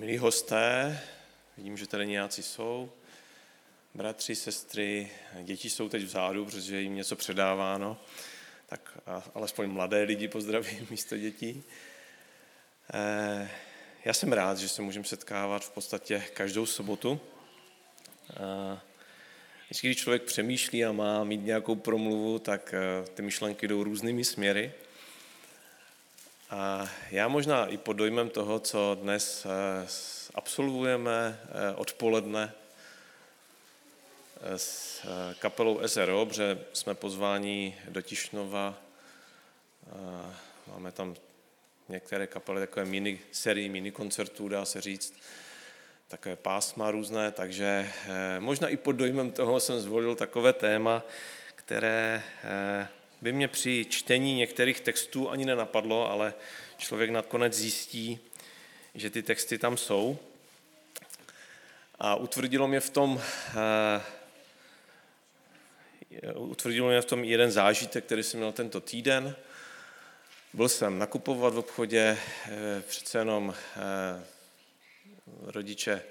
Milí hosté, vidím, že tady nějací jsou, bratři, sestry, děti jsou teď vzadu, protože jim něco předáváno, tak alespoň mladé lidi pozdravím místo dětí. Já jsem rád, že se můžeme setkávat v podstatě každou sobotu. Vždycky, když člověk přemýšlí a má mít nějakou promluvu, tak ty myšlenky jdou různými směry. A já možná i pod dojmem toho, co dnes absolvujeme odpoledne s kapelou SRO, protože jsme pozváni do Tišnova, máme tam některé kapely, takové mini koncertů, dá se říct, takové pásma různé, takže možná i pod dojmem toho jsem zvolil takové téma, které by mě při čtení některých textů ani nenapadlo, ale člověk nakonec zjistí, že ty texty tam jsou. A utvrdilo mě v tom jeden zážitek, který jsem měl tento týden. Byl jsem nakupovat v obchodě, přece jenom rodiče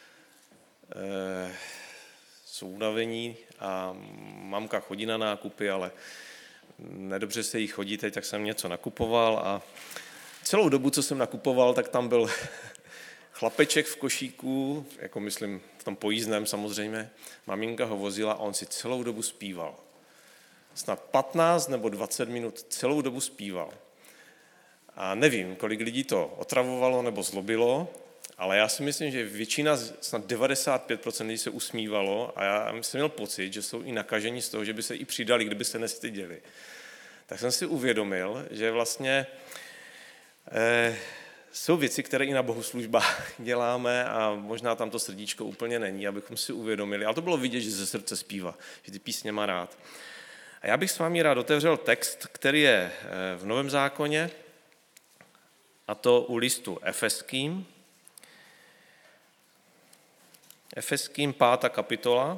jsou unavení a mamka chodí na nákupy, ale nedobře se jí chodí, teď tak jsem něco nakupoval a celou dobu, co jsem nakupoval, tak tam byl chlapeček v košíku, jako myslím v tom pojízdném samozřejmě, maminka ho vozila a on si celou dobu zpíval. Snad 15 nebo 20 minut celou dobu zpíval. A nevím, kolik lidí to otravovalo nebo zlobilo, ale já si myslím, že většina, snad 95% lidí se usmívalo a já jsem měl pocit, že jsou i nakaženi z toho, že by se i přidali, kdyby se nestyděli. Tak jsem si uvědomil, že vlastně jsou věci, které i na bohoslužbách děláme a možná tam to srdíčko úplně není, abychom si uvědomili. Ale to bylo vidět, že ze srdce zpívá, že ty písně má rád. A já bych s vámi rád otevřel text, který je v Novém zákoně, a to u listu Efeským. Efeským 5. kapitola.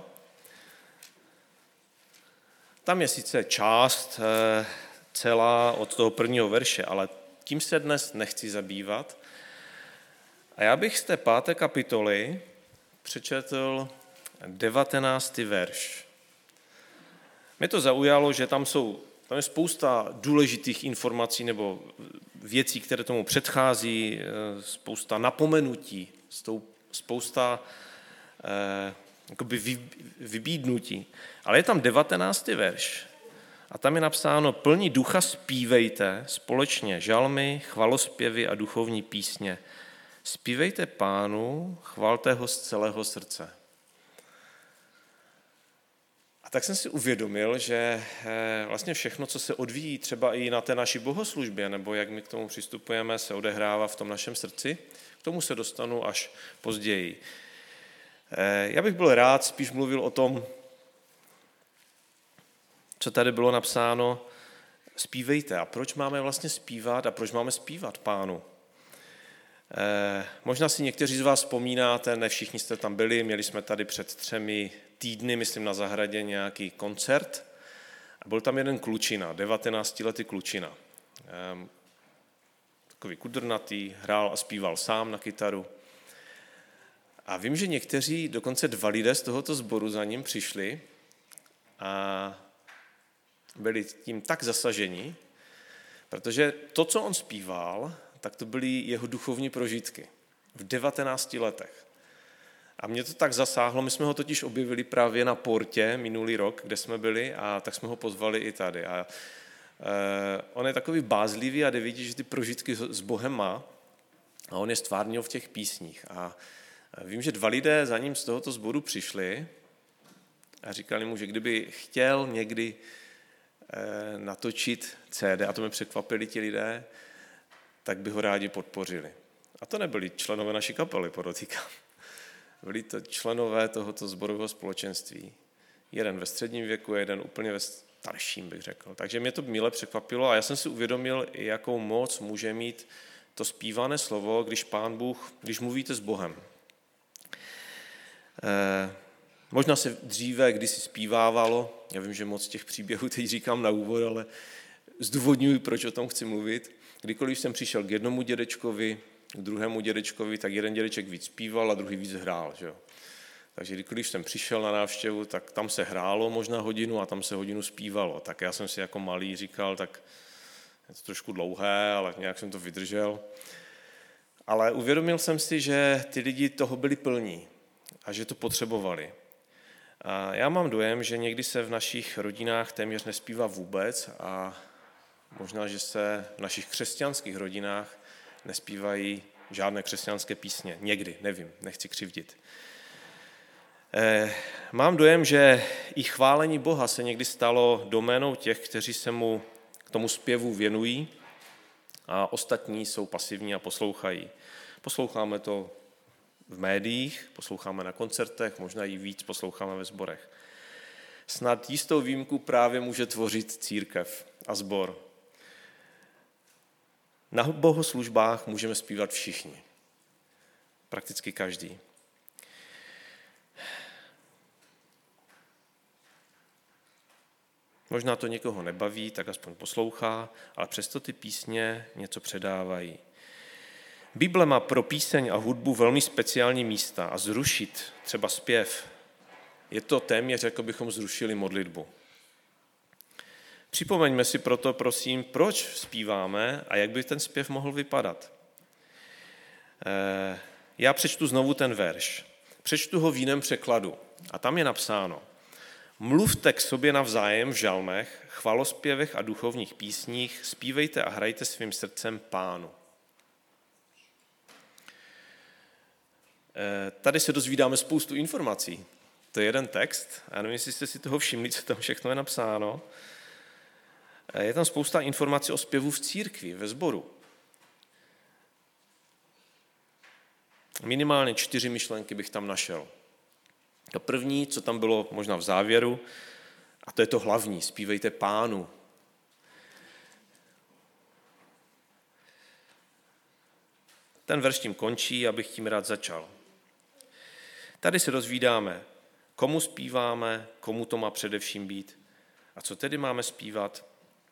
Tam je sice část celá od toho prvního verše, ale tím se dnes nechci zabývat. A já bych z té 5. kapitoly přečetl 19. verš. Mě to zaujalo, že tam je spousta důležitých informací nebo věcí, které tomu předchází, spousta napomenutí, spousta vybídnutí. Ale je tam 19. verš a tam je napsáno: plní ducha zpívejte společně žalmy, chvalospěvy a duchovní písně. Zpívejte Pánu, chvalte ho z celého srdce. A tak jsem si uvědomil, že vlastně všechno, co se odvíjí třeba i na té naší bohoslužbě, nebo jak my k tomu přistupujeme, se odehrává v tom našem srdci. K tomu se dostanu až později. Já bych byl rád, spíš mluvil o tom, co tady bylo napsáno, zpívejte. A proč máme vlastně zpívat a proč máme zpívat Pánu? Možná si někteří z vás vzpomínáte, ne všichni jste tam byli, měli jsme tady před 3 týdny, myslím na zahradě, nějaký koncert a byl tam jeden klučina, 19letý klučina. Takový kudrnatý, hrál a zpíval sám na kytaru. A vím, že někteří, dokonce 2 lidé z tohoto sboru za ním přišli a byli tím tak zasaženi, protože to, co on zpíval, tak to byly jeho duchovní prožitky v 19 letech. A mě to tak zasáhlo, my jsme ho totiž objevili právě na Portě minulý rok, kde jsme byli, a tak jsme ho pozvali i tady. A on je takový bázlivý a jde vidět, že ty prožitky s Bohem má a on je stvárnil v těch písních. A vím, že 2 lidé za ním z tohoto sboru přišli a říkali mu, že kdyby chtěl někdy natočit CD, a to mě překvapili ti lidé, tak by ho rádi podpořili. A to nebyli členové naší kapely, podotýkám. Byli to členové tohoto sborového společenství. Jeden ve středním věku, jeden úplně ve starším, bych řekl. Takže mě to mile překvapilo a já jsem si uvědomil, jakou moc může mít to zpívané slovo, když mluvíte s Bohem. Možná se dříve kdysi zpívávalo, já vím, že moc těch příběhů teď říkám na úvod, ale zdůvodňuji, proč o tom chci mluvit. Kdykoliv jsem přišel k jednomu dědečkovi, k druhému dědečkovi, tak jeden dědeček víc zpíval a druhý víc hrál. Že jo? Takže když jsem přišel na návštěvu, tak tam se hrálo možná hodinu a tam se hodinu zpívalo. Tak já jsem si jako malý říkal, tak je to trošku dlouhé, ale nějak jsem to vydržel. Ale uvědomil jsem si, že ty lidi toho byli plní a že to potřebovali. A já mám dojem, že někdy se v našich rodinách téměř nespívá vůbec a možná, že se v našich křesťanských rodinách nespívají žádné křesťanské písně. Někdy, nevím, nechci křivdit. Mám dojem, že i chválení Boha se někdy stalo doménou těch, kteří se mu k tomu zpěvu věnují a ostatní jsou pasivní a poslouchají. Posloucháme to v médiích, posloucháme na koncertech, možná i víc posloucháme ve sborech. Snad jistou výjimku právě může tvořit církev a sbor. Na bohoslužbách můžeme zpívat všichni. Prakticky každý. Možná to někoho nebaví, tak aspoň poslouchá, ale přesto ty písně něco předávají. Bible má pro píseň a hudbu velmi speciální místa a zrušit třeba zpěv je to téměř, jako bychom zrušili modlitbu. Připomeňme si proto, prosím, proč zpíváme a jak by ten zpěv mohl vypadat. Já přečtu znovu ten verš. Přečtu ho v jiném překladu a tam je napsáno: Mluvte k sobě navzájem v žalmech, chvalospěvech a duchovních písních, zpívejte a hrajte svým srdcem Pánu. Tady se dozvídáme spoustu informací. To je jeden text, já nevím, jestli jste si toho všimli, co tam všechno je napsáno. Je tam spousta informací o zpěvu v církvi, ve sboru. Minimálně 4 myšlenky bych tam našel. To první, co tam bylo možná v závěru, a to je to hlavní, zpívejte Pánu. Ten verš tím končí, abych tím rád začal. Tady se dozvídáme, komu zpíváme, komu to má především být a co tedy máme zpívat.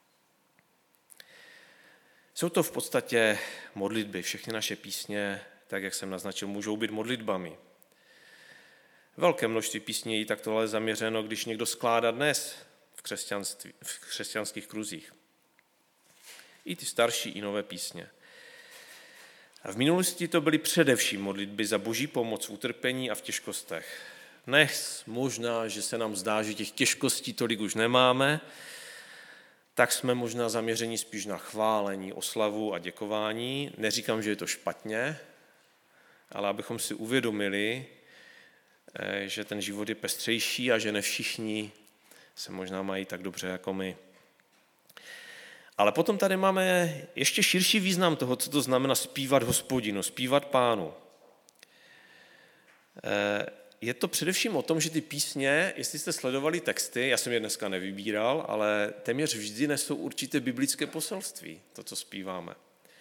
Jsou to v podstatě modlitby. Všechny naše písně, tak jak jsem naznačil, můžou být modlitbami. Velké množství písní je takto ale zaměřeno, když někdo skládá dnes v křesťanských kruzích. I ty starší, i nové písně. A v minulosti to byly především modlitby za boží pomoc v utrpení a v těžkostech. Dnes možná, že se nám zdá, že těch těžkostí tolik už nemáme, tak jsme možná zaměření spíš na chválení, oslavu a děkování. Neříkám, že je to špatně, ale abychom si uvědomili, že ten život je pestřejší a že ne všichni se možná mají tak dobře jako my. Ale potom tady máme ještě širší význam toho, co to znamená zpívat Hospodinu, zpívat Pánu. Je to především o tom, že ty písně, jestli jste sledovali texty, já jsem je dneska nevybíral, ale téměř vždy nesou určité biblické poselství, to, co zpíváme.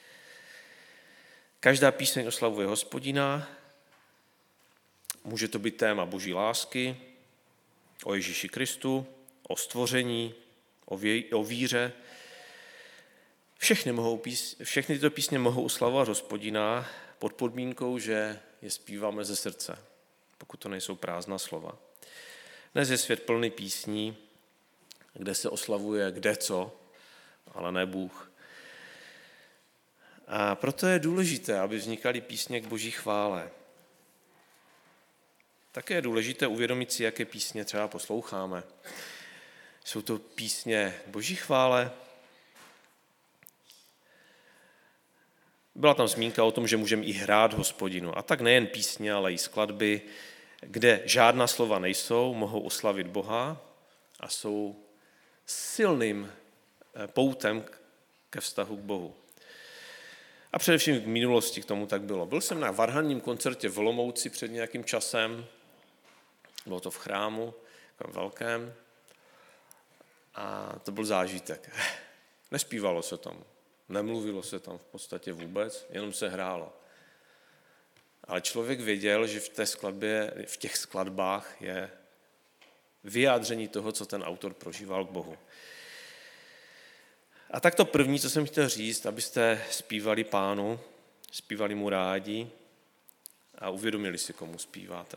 Každá píseň oslavuje Hospodina, může to být téma boží lásky, o Ježíši Kristu, o stvoření, o víře. Všechny tyto písně mohou oslavovat Hospodina pod podmínkou, že je zpíváme ze srdce, pokud to nejsou prázdná slova. Dnes je svět plný písní, kde se oslavuje kdeco, ale ne Bůh. A proto je důležité, aby vznikaly písně k boží chvále. Také je důležité uvědomit si, jaké písně třeba posloucháme. Jsou to písně k boží chvále. Byla tam zmínka o tom, že můžeme i hrát Hospodinu. A tak nejen písně, ale i skladby, kde žádná slova nejsou, mohou oslavit Boha a jsou silným poutem ke vztahu k Bohu. A především v minulosti k tomu tak bylo. Byl jsem na varhanním koncertě v Olomouci před nějakým časem, bylo to v chrámu, takovém velkém, a to byl zážitek. Nespívalo se tam, nemluvilo se tam v podstatě vůbec, jenom se hrálo. Ale člověk věděl, že v těch skladbách je vyjádření toho, co ten autor prožíval k Bohu. A tak to první, co jsem chtěl říct, abyste zpívali Pánu, zpívali mu rádi a uvědomili si, komu zpíváte.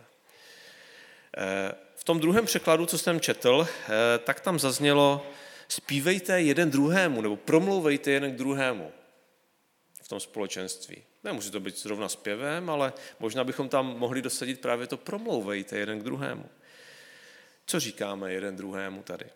V tom druhém překladu, co jsem četl, tak tam zaznělo zpívejte jeden druhému, nebo promlouvejte jeden k druhému v tom společenství. Nemusí to být zrovna zpěvem, ale možná bychom tam mohli dosadit právě to promlouvejte jeden k druhému. Co říkáme jeden druhému tady?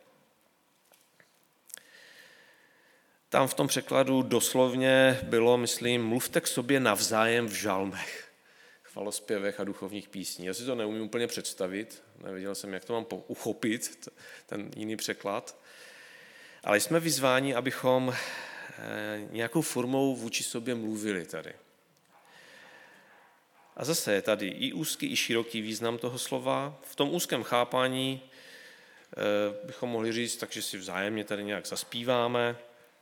Tam v tom překladu doslovně bylo, myslím, mluvte k sobě navzájem v žalmech, chvalospěvech a duchovních písní. Já si to neumím úplně představit, nevěděl jsem, jak to mám uchopit, ten jiný překlad. Ale jsme vyzváni, abychom nějakou formou vůči sobě mluvili tady. A zase je tady i úzký, i široký význam toho slova. V tom úzkém chápání bychom mohli říct, takže si vzájemně tady nějak zaspíváme.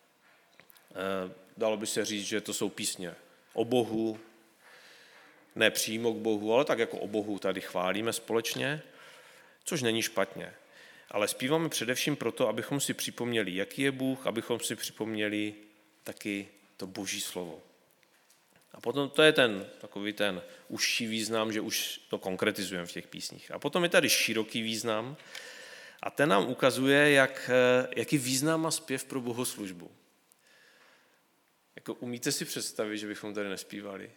Dalo by se říct, že to jsou písně o Bohu, ne přímo k Bohu, ale tak jako o Bohu tady chválíme společně, což není špatně. Ale zpíváme především proto, abychom si připomněli, jaký je Bůh, abychom si připomněli taky to Boží slovo. A potom to je takový ten užší význam, že už to konkretizujeme v těch písních. A potom je tady široký význam a ten nám ukazuje, jaký význam má zpěv pro bohoslužbu. Jako umíte si představit, že bychom tady nespívali?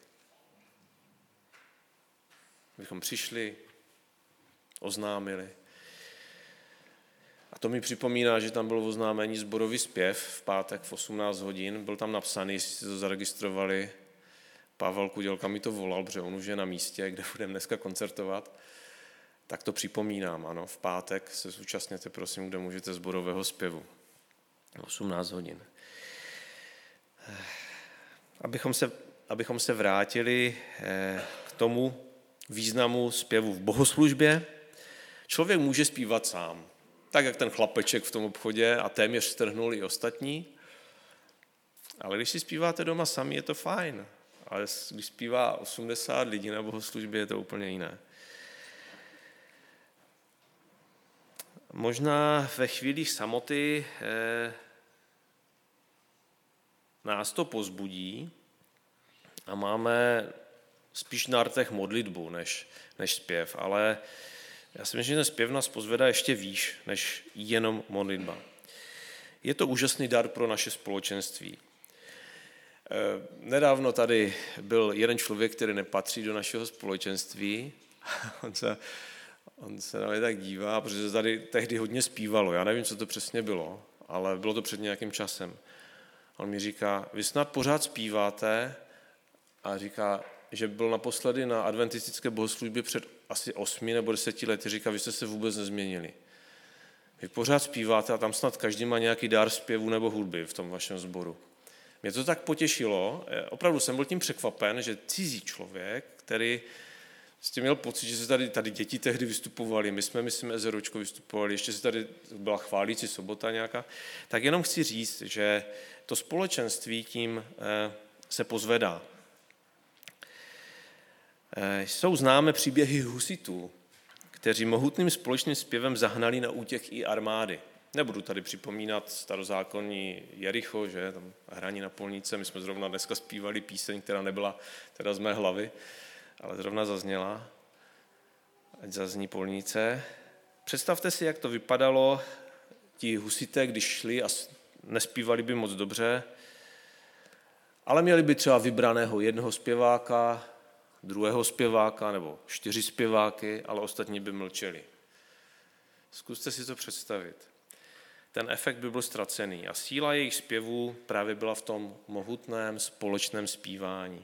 Bychom přišli, oznámili. A to mi připomíná, že tam bylo oznámení sborový zpěv v pátek v 18 hodin. Byl tam napsaný, jestli si to zaregistrovali. Pavel Kudělka mi to volal, protože on už je na místě, kde budeme dneska koncertovat. Tak to připomínám, ano. V pátek se zúčastněte, prosím, kde můžete sborového zpěvu. 18 hodin. Abychom se vrátili k tomu významu zpěvu v bohoslužbě, člověk může zpívat sám. Tak, jak ten chlapeček v tom obchodě a téměř strhnul i ostatní. Ale když si zpíváte doma sami, je to fajn. Ale když zpívá 80 lidí na bohoslužbě, je to úplně jiné. Možná ve chvílích samoty nás to pozbudí a máme spíš na rtech modlitbu, než zpěv. Ale já si myslím, že ten zpěv nás pozvedá ještě výš, než jenom modlitba. Je to úžasný dar pro naše společenství. Nedávno tady byl jeden člověk, který nepatří do našeho společenství. On se na mě tak dívá, protože se tady tehdy hodně zpívalo. Já nevím, co to přesně bylo, ale bylo to před nějakým časem. On mi říká, vy snad pořád zpíváte, a říká, že byl naposledy na adventistické bohoslužbě před asi 8 nebo 10 lety. Říká, vy jste se vůbec nezměnili. Vy pořád zpíváte a tam snad každý má nějaký dar zpěvu nebo hudby v tom vašem sboru. Mě to tak potěšilo, opravdu jsem byl tím překvapen, že cizí člověk, který s měl pocit, že se tady děti tehdy vystupovali, my jsme, myslím, SROčko vystupovali, ještě se tady byla chválící sobota nějaká, tak jenom chci říct, že to společenství tím se pozvedá. Jsou známé příběhy husitů, kteří mohutným společným zpěvem zahnali na útěk i armády. Nebudu tady připomínat starozákonní Jericho, že tam hraní na polnice, my jsme zrovna dneska zpívali píseň, která nebyla teda z mé hlavy, ale zrovna zazněla, ať zazní polnice. Představte si, jak to vypadalo, ti husité, když šli a nespívali by moc dobře, ale měli by třeba vybraného jednoho zpěváka, druhého zpěváka nebo 4 zpěváky, ale ostatní by mlčeli. Zkuste si to představit. Ten efekt by byl ztracený a síla jejich zpěvů právě byla v tom mohutném společném zpívání.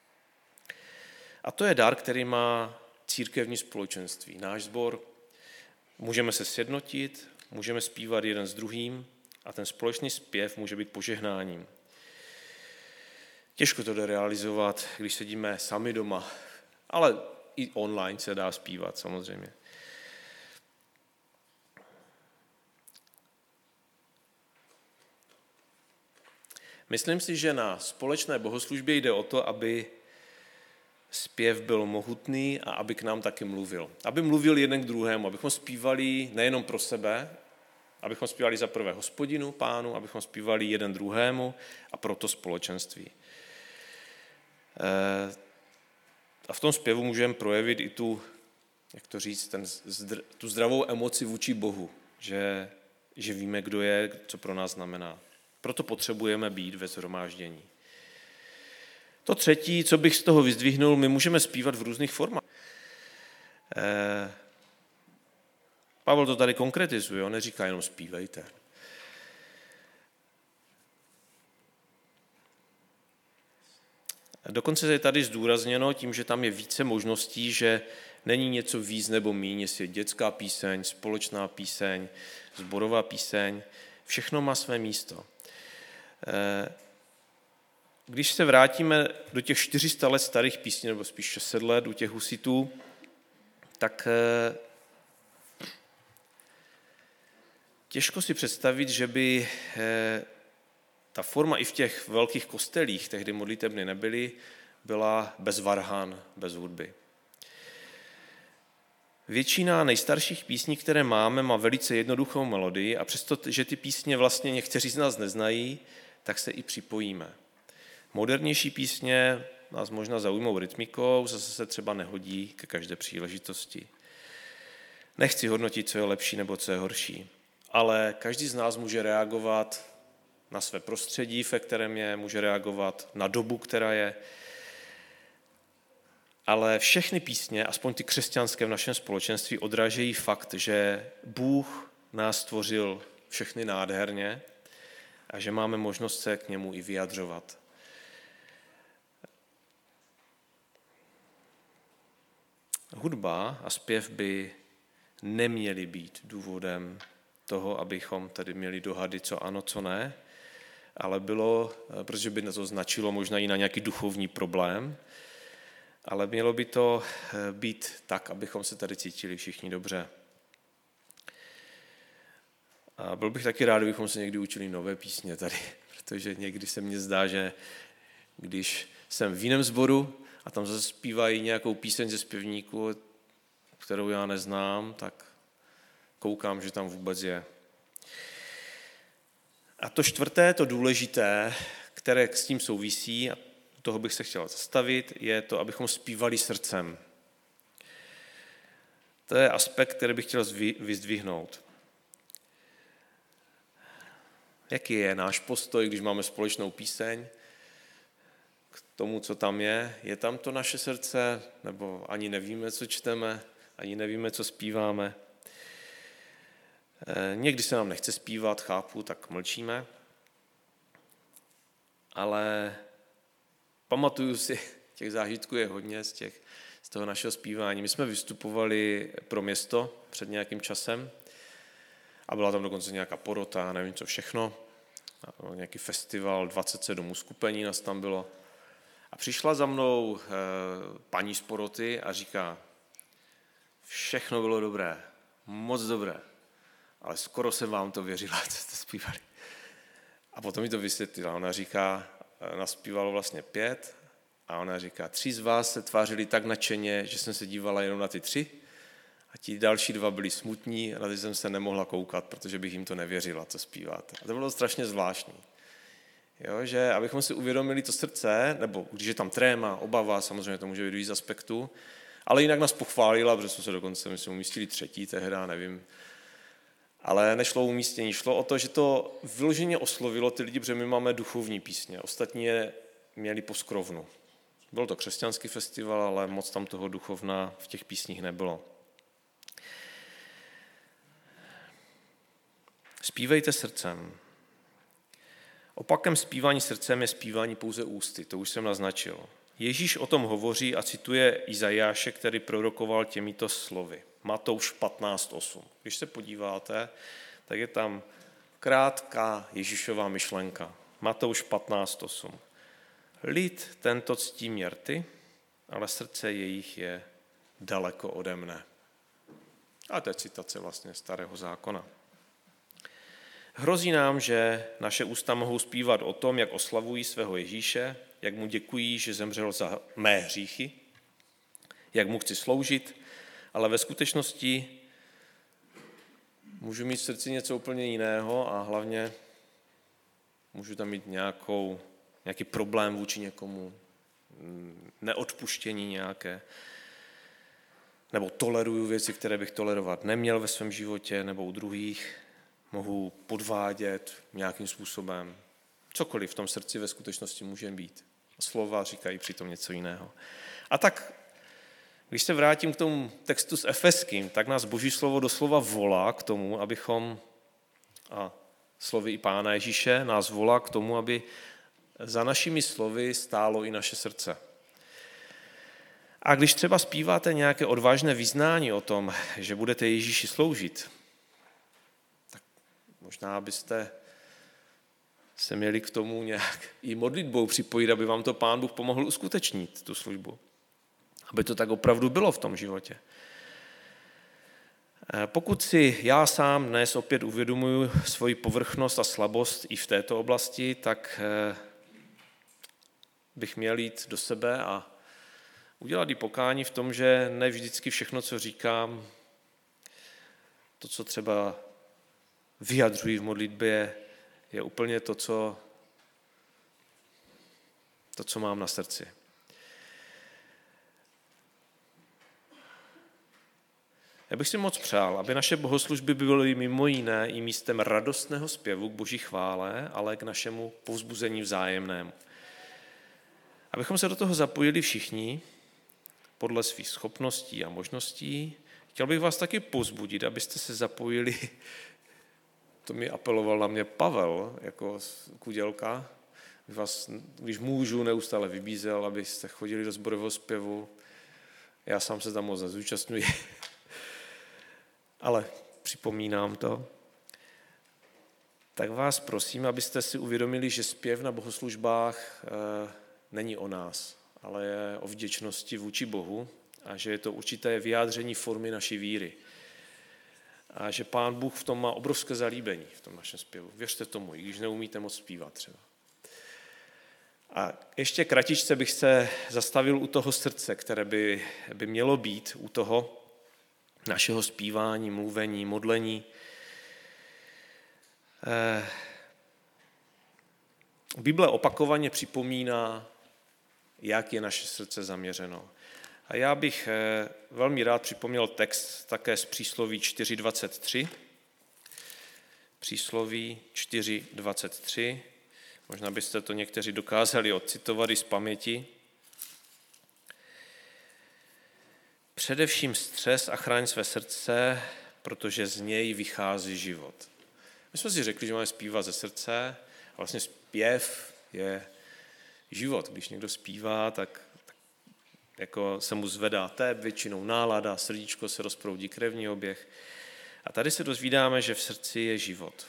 A to je dar, který má církevní společenství. Náš sbor, můžeme se sjednotit, můžeme zpívat jeden s druhým a ten společný zpěv může být požehnáním. Těžko to jde realizovat, když sedíme sami doma, ale i online se dá zpívat samozřejmě. Myslím si, že na společné bohoslužbě jde o to, aby zpěv byl mohutný a aby k nám taky mluvil. Aby mluvil jeden k druhému, abychom zpívali nejenom pro sebe, abychom zpívali za prvé Hospodinu, Pánu, abychom zpívali jeden druhému a pro to společenství. A v tom zpěvu můžeme projevit i tu, jak to říct, tu zdravou emoci vůči Bohu, že víme, kdo je, co pro nás znamená. Proto potřebujeme být ve shromáždění. To třetí, co bych z toho vyzdvihnul, my můžeme zpívat v různých formách. Pavel to tady konkretizuje, on neříká jenom zpívejte. Dokonce je tady zdůrazněno tím, že tam je více možností, že není něco víc nebo míň, jestli je dětská píseň, společná píseň, sborová píseň, všechno má své místo. Když se vrátíme do těch 400 let starých písní, nebo spíš 600 let u těch husitů, tak těžko si představit, že by ta forma i v těch velkých kostelích, tehdy modlitebny nebyly, byla bez varhan, bez hudby. Většina nejstarších písní, které máme, má velice jednoduchou melodii a přesto, že ty písně vlastně někteří z nás neznají, tak se i připojíme. Modernější písně nás možná zaujmou rytmikou, zase se třeba nehodí ke každé příležitosti. Nechci hodnotit, co je lepší nebo co je horší, ale každý z nás může reagovat na své prostředí, ve kterém je, může reagovat na dobu, která je. Ale všechny písně, aspoň ty křesťanské v našem společenství, odrážejí fakt, že Bůh nás stvořil všechny nádherně a že máme možnost se k němu i vyjadřovat. Hudba a zpěv by neměly být důvodem toho, abychom tady měli dohady, co ano, co ne, ale bylo, protože by to značilo možná i na nějaký duchovní problém, ale mělo by to být tak, abychom se tady cítili všichni dobře. A byl bych taky rád, kdybychom se někdy učili nové písně tady, protože někdy se mně zdá, že když jsem v jiném sboru a tam zase zpívají nějakou píseň ze zpěvníku, kterou já neznám, tak koukám, že tam vůbec je. A to čtvrté, to důležité, které s tím souvisí, a toho bych se chtěl zastavit, je to, abychom zpívali srdcem. To je aspekt, který bych chtěl vyzdvihnout. Jaký je náš postoj, když máme společnou píseň k tomu, co tam je? Je tam to naše srdce? Nebo ani nevíme, co čteme? Ani nevíme, co zpíváme? Někdy se nám nechce zpívat, chápu, tak mlčíme. Ale pamatuju si, těch zážitků je hodně z toho našeho zpívání. My jsme vystupovali pro město před nějakým časem a byla tam dokonce nějaká porota, nevím co všechno, nějaký festival, 27 uskupení nás tam bylo. A přišla za mnou paní z poroty a říká, všechno bylo dobré, moc dobré, ale skoro jsem vám to věřila, co jste zpívali. A potom mi to vysvětlila, ona říká, naspívalo vlastně 5 a ona říká, 3 z vás se tvářili tak nadšeně, že jsem se dívala jenom na ty 3 a ti další 2 byli smutní a na ty jsem se nemohla koukat, protože bych jim to nevěřila, co zpíváte. A to bylo strašně zvláštní. Jo, že abychom si uvědomili to srdce, nebo když je tam tréma, obava, samozřejmě to může být víc aspektů, ale jinak nás pochválila, protože jsme se dokonce, myslím, umístili 3. tehda, nevím. Ale nešlo o umístění, šlo o to, že to vyloženě oslovilo ty lidi, protože my máme duchovní písně, ostatní je měli po skrovnu. Byl to křesťanský festival, ale moc tam toho duchovna v těch písních nebylo. Zpívejte srdcem. Opakem zpívání srdcem je zpívání pouze ústy, to už jsem naznačil. Ježíš o tom hovoří a cituje Izajáše, který prorokoval těmito slovy. Matouš 15:8. Když se podíváte, tak je tam krátká Ježíšova myšlenka. Matouš 15:8. Lid tento ctí mě rty, ale srdce jejich je daleko ode mne. A to je citace vlastně Starého zákona. Hrozí nám, že naše ústa mohou zpívat o tom, jak oslavují svého Ježíše, jak mu děkují, že zemřel za mé hříchy, jak mu chci sloužit, ale ve skutečnosti můžu mít v srdci něco úplně jiného a hlavně můžu tam mít nějaký problém vůči někomu, neodpuštění nějaké, nebo toleruju věci, které bych tolerovat neměl ve svém životě nebo u druhých, mohu podvádět nějakým způsobem. Cokoliv v tom srdci ve skutečnosti může být. Slova říkají přitom něco jiného. A tak, když se vrátím k tomu textu s Efeským, tak nás Boží slovo doslova volá k tomu, abychom, a slovy i Pána Ježíše, nás volá k tomu, aby za našimi slovy stálo i naše srdce. A když třeba zpíváte nějaké odvážné vyznání o tom, že budete Ježíši sloužit, tak možná byste se měli k tomu nějak i modlitbou připojit, aby vám to Pán Bůh pomohl uskutečnit, tu službu. Aby to tak opravdu bylo v tom životě. Pokud si já sám dnes opět uvědomuji svoji povrchnost a slabost i v této oblasti, tak bych měl jít do sebe a udělat i pokání v tom, že ne vždycky všechno, co říkám, to, co třeba vyjadřuji v modlitbě, je úplně to, co mám na srdci. Já bych si moc přál, aby naše bohoslužby byly mimo jiné i místem radostného zpěvu k Boží chvále, ale k našemu povzbuzení vzájemnému. Abychom se do toho zapojili všichni podle svých schopností a možností. Chtěl bych vás taky povzbudit, abyste se zapojili, to mi apeloval na mě Pavel jako Kudělka, vás, když můžu, neustále vybízel, abyste chodili do sborového zpěvu. Já sám se tam moc nezúčastňuji, ale připomínám to. Tak vás prosím, abyste si uvědomili, že zpěv na bohoslužbách není o nás, ale je o vděčnosti vůči Bohu a že je to určité vyjádření formy naší víry. A že Pán Bůh v tom má obrovské zalíbení, v tom našem zpěvu. Věřte tomu, i když neumíte moc zpívat třeba. A ještě kratičce bych se zastavil u toho srdce, které by mělo být u toho našeho zpívání, mluvení, modlení. Bible opakovaně připomíná, jak je naše srdce zaměřeno. A já bych velmi rád připomněl text také z Přísloví 4.23. Přísloví 4.23. Možná byste to někteří dokázali odcitovat i z paměti. Především střes a chraň své srdce, protože z něj vychází život. My jsme si řekli, že máme zpívat ze srdce a vlastně zpěv je život. Když někdo zpívá, tak jako se mu zvedá tep, většinou nálada, srdíčko se rozproudí, krevní oběh. A tady se dozvídáme, že v srdci je život.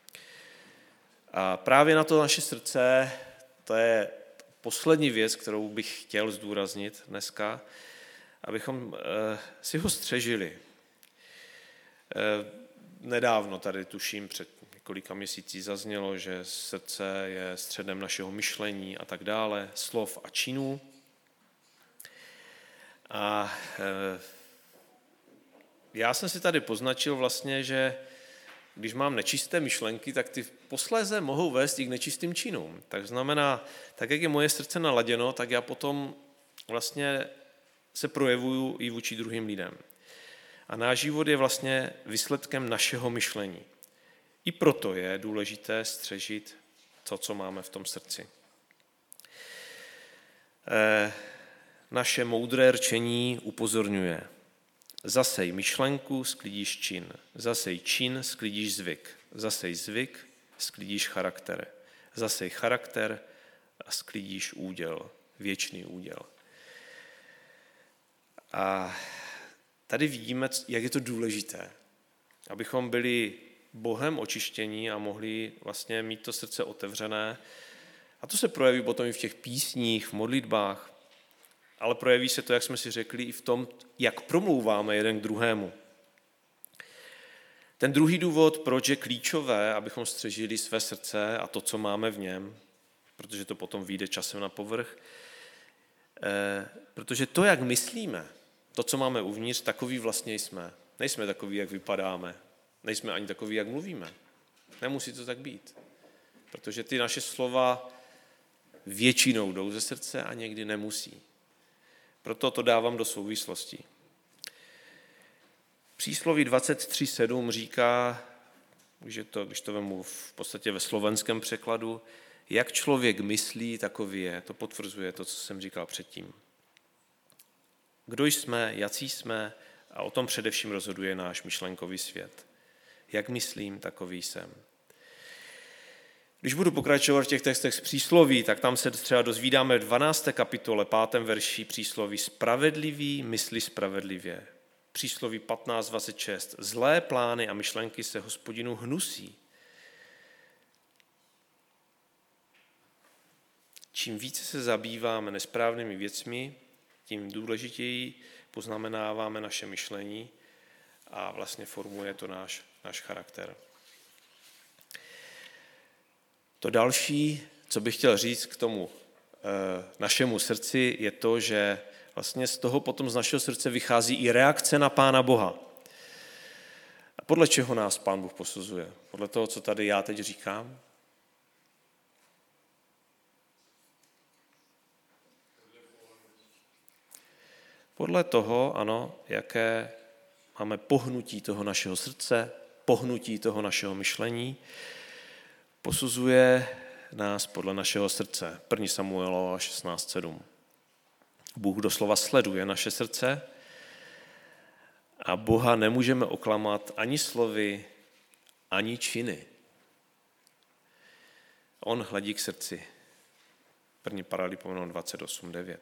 A právě na to naše srdce, to je poslední věc, kterou bych chtěl zdůraznit dneska, abychom si ho střežili. Nedávno tady tuším před několika měsíci zaznělo, že srdce je středem našeho myšlení a tak dále, slov a činů. A já jsem si tady poznačil vlastně, že když mám nečisté myšlenky, tak ty posléze mohou vést i k nečistým činům. Tak znamená, tak jak je moje srdce naladěno, tak já potom vlastně se projevuju i vůči druhým lidem. A náš život je vlastně výsledkem našeho myšlení. I proto je důležité střežit to, co máme v tom srdci. Naše moudré rčení upozorňuje. Zasej myšlenku, sklidíš čin. Zasej čin, sklidíš zvyk. Zasej zvyk, sklidíš charakter. Zasej charakter a sklidíš úděl, věčný úděl. A tady vidíme, jak je to důležité, abychom byli Bohem očištění a mohli vlastně mít to srdce otevřené. A to se projeví potom i v těch písních, v modlitbách, ale projeví se to, jak jsme si řekli, i v tom, jak promlouváme jeden k druhému. Ten druhý důvod, proč je klíčové, abychom střežili své srdce a to, co máme v něm, protože to potom vyjde časem na povrch, protože to, jak myslíme, to, co máme uvnitř, takový vlastně jsme. Nejsme takový, jak vypadáme. Nejsme ani takový, jak mluvíme. Nemusí to tak být. Protože ty naše slova většinou jdou ze srdce a někdy nemusí. Proto to dávám do souvislostí. Přísloví 23:7 říká, když to vemu v podstatě ve slovenském překladu, jak člověk myslí, takový je. To potvrzuje to, co jsem říkal předtím. Kdo jsme, jací jsme, a o tom především rozhoduje náš myšlenkový svět. Jak myslím, takový jsem. Když budu pokračovat v těch textech z přísloví, tak tam se třeba dozvídáme v 12. kapitole, 5. verši přísloví: spravedlivý myslí spravedlivě. Přísloví 15:26. Zlé plány a myšlenky se Hospodinu hnusí. Čím více se zabýváme nesprávnými věcmi, tím důležitěji poznamenáváme naše myšlení a vlastně formuje to náš charakter. To další, co bych chtěl říct k tomu našemu srdci, je to, že vlastně z toho potom z našeho srdce vychází i reakce na Pána Boha. A podle čeho nás Pán Bůh posuzuje? Podle toho, co tady já teď říkám? Podle toho, ano, jaké máme pohnutí toho našeho srdce, pohnutí toho našeho myšlení, posuzuje nás podle našeho srdce. 1. Samuelova 16:7. Bůh doslova sleduje naše srdce a Boha nemůžeme oklamat ani slovy, ani činy. On hledí k srdci. 1. Paralipomenon 28:9.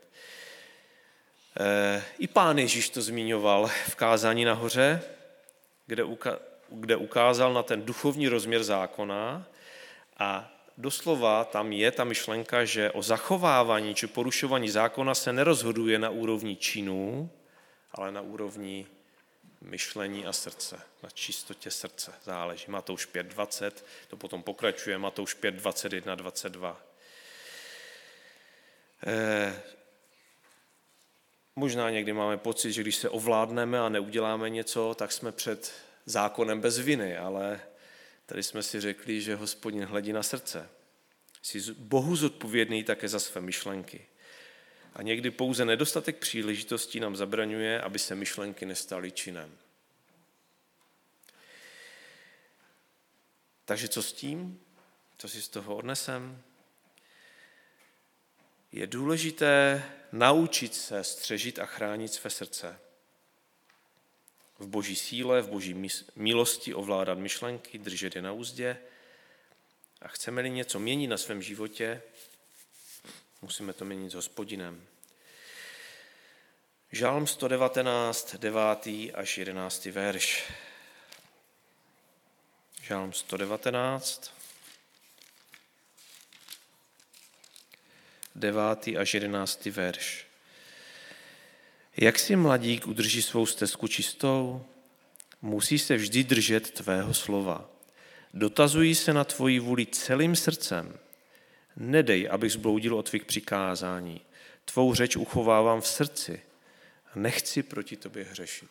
I Pán Ježíš to zmiňoval v kázání nahoře, kde ukázal na ten duchovní rozměr zákona a doslova tam je ta myšlenka, že o zachovávání či porušování zákona se nerozhoduje na úrovni činů, ale na úrovni myšlení a srdce, na čistotě srdce záleží. Matouš 5:20, to potom pokračuje, Matouš 5:21-22. Možná někdy máme pocit, že když se ovládneme a neuděláme něco, tak jsme před zákonem bez viny, ale tady jsme si řekli, že Hospodin hledí na srdce. Jsi Bohu zodpovědný také za své myšlenky. A někdy pouze nedostatek příležitostí nám zabraňuje, aby se myšlenky nestaly činem. Takže co s tím? Co si z toho odnesem? Je důležité naučit se střežit a chránit své srdce. V Boží síle, v Boží milosti ovládat myšlenky, držet je na uzdě. A chceme-li něco měnit na svém životě, musíme to měnit s Hospodinem. Žálm 119, 9. až 11. verš. Žálm 119, 9. až 11. verš. Jak si mladík udrží svou stezku čistou? Musí se vždy držet tvého slova. Dotazují se na tvoji vůli celým srdcem. Nedej, abych zbloudil od tvých přikázání. Tvou řeč uchovávám v srdci a nechci proti tobě hřešit.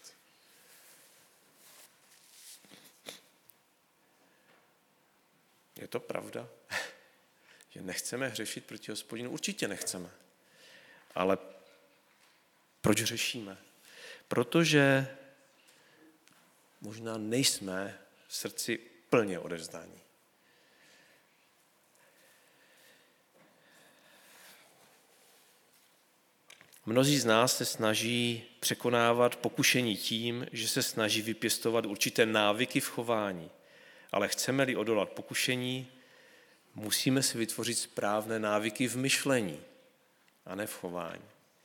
Je to pravda? Že nechceme hřešit proti Hospodinu? Určitě nechceme. Ale proč hřešíme? Protože možná nejsme v srdci plně odevzdáni. Mnozí z nás se snaží překonávat pokušení tím, že se snaží vypěstovat určité návyky v chování. Ale chceme-li odolat pokušení, musíme si vytvořit správné návyky v myšlení a ne v chování.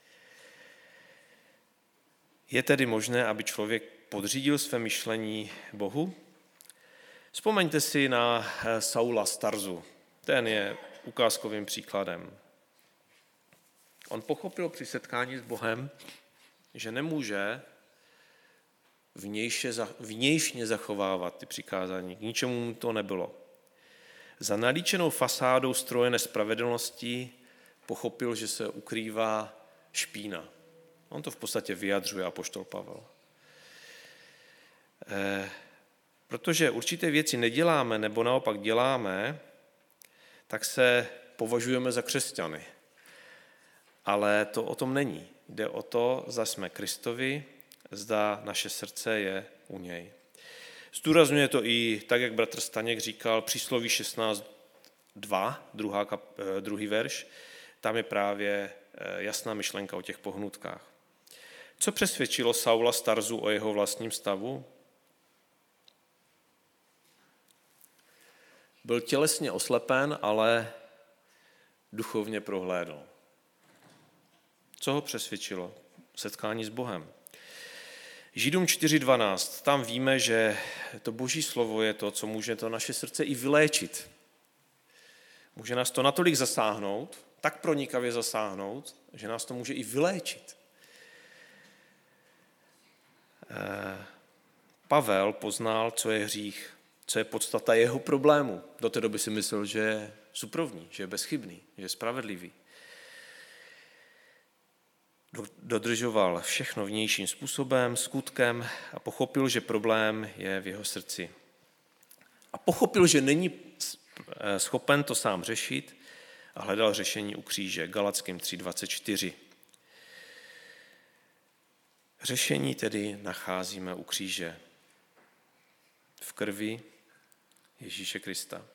Je tedy možné, aby člověk podřídil své myšlení Bohu? Vzpomeňte si na Saula z Tarzu. Ten je ukázkovým příkladem. On pochopil při setkání s Bohem, že nemůže vnějšně zachovávat ty přikázání. K ničemu mu to nebylo. Za nalíčenou fasádou strojené spravedlnosti pochopil, že se ukrývá špína. On to v podstatě vyjadřuje apoštol Pavel. Protože určité věci neděláme nebo naopak děláme, tak se považujeme za křesťany. Ale to o tom není. Jde o to, zda jsme Kristovi, zda naše srdce je u něj. Zdůrazňuje to i, tak jak bratr Staněk říkal, přísloví 16:2, druhý verš, tam je právě jasná myšlenka o těch pohnutkách. Co přesvědčilo Saula z Tarzu o jeho vlastním stavu? Byl tělesně oslepen, ale duchovně prohlédl. Co ho přesvědčilo? Setkání s Bohem. Židům 4:12. Tam víme, že to Boží slovo je to, co může to naše srdce i vyléčit. Může nás to natolik zasáhnout, tak pronikavě zasáhnout, že nás to může i vyléčit. Pavel poznal, co je hřích, co je podstata jeho problému. Do té doby si myslel, že je suprovní, že je bezchybný, že je spravedlivý. Dodržoval všechno vnějším způsobem, skutkem a pochopil, že problém je v jeho srdci. A pochopil, že není schopen to sám řešit a hledal řešení u kříže. Galackým 3:24. Řešení tedy nacházíme u kříže. V krvi Ježíše Krista.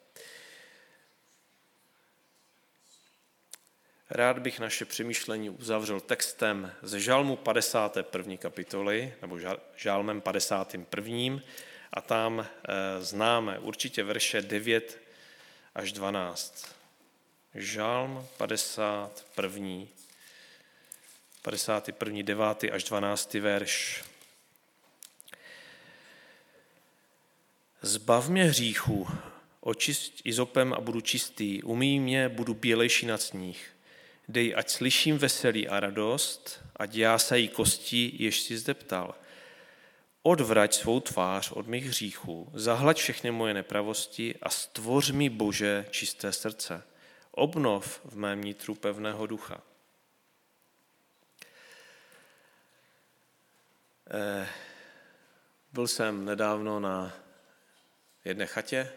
Rád bych naše přemýšlení uzavřel textem ze Žalmu 51. kapitoly, nebo Žalmem 51. A tam známe určitě verše 9 až 12. Žalm 51. 9. až 12. verš. Zbav mě hříchu, očist izopem a budu čistý, umyj mě, budu bělejší nad sníh. Dej, ať slyším veselí a radost, ať jásají kosti, jež si zdeptal. Odvrať svou tvář od mých hříchů, zahlaď všechny moje nepravosti a stvoř mi, Bože, čisté srdce. Obnov v mém nitru pevného ducha. Byl jsem nedávno na jedné chatě,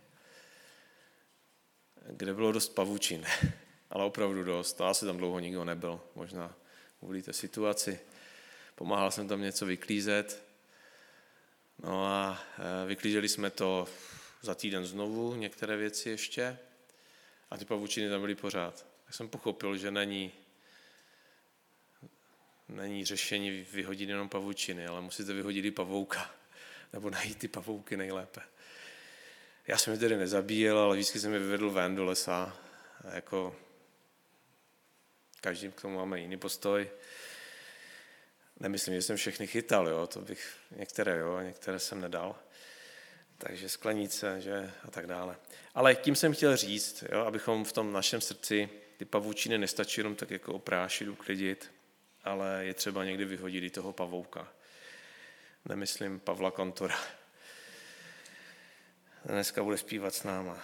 kde bylo dost pavučin, ale opravdu dost. Asi tam dlouho nikdo nebyl, možná kvůli té situaci. Pomáhal jsem tam něco vyklízet. No a vyklízeli jsme to za týden znovu, některé věci ještě, a ty pavučiny tam byly pořád. Tak jsem pochopil, že není řešení vyhodit jenom pavučiny, ale musíte vyhodit i pavouka, nebo najít ty pavouky nejlépe. Já jsem je tedy nezabíjel, ale vždycky jsem je vyvedl ven do lesa. A jako každý k tomu máme jiný postoj. Nemyslím, že jsem všechny chytal, jo, to bych některé jsem nedal. Takže sklenice, že a tak dále. Ale tím jsem chtěl říct, jo, abychom v tom našem srdci ty pavučiny nestačí jenom tak jako oprášit, uklidit, ale je třeba někdy vyhodit i toho pavouka. Nemyslím Pavla Kantora. Dneska bude zpívat s náma.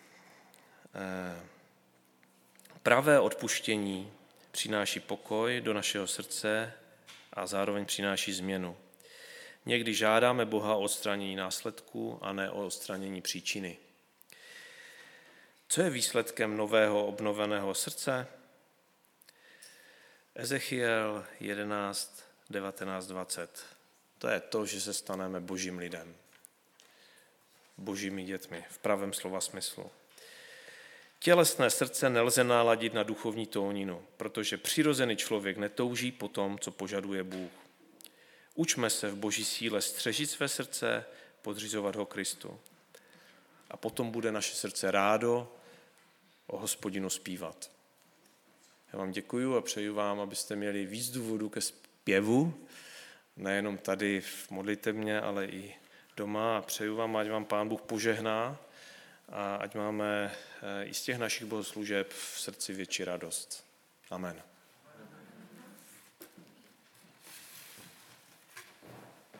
Pravé odpuštění přináší pokoj do našeho srdce a zároveň přináší změnu. Někdy žádáme Boha o odstranění následků a ne o odstranění příčiny. Co je výsledkem nového obnoveného srdce? Ezechiel 11, 19, 20. To je to, že se staneme božím lidem. Božími dětmi, v pravém slova smyslu. Tělesné srdce nelze náladit na duchovní tóninu, protože přirozený člověk netouží po tom, co požaduje Bůh. Učme se v boží síle střežit své srdce, podřizovat ho Kristu. A potom bude naše srdce rádo o Hospodinu zpívat. Já vám děkuju a přeju vám, abyste měli víc důvodu ke zpěvu, nejenom tady v modlitebně, ale i doma. A přeju vám, ať vám Pán Bůh požehná a ať máme i z těch našich bohoslužeb v srdci větší radost. Amen.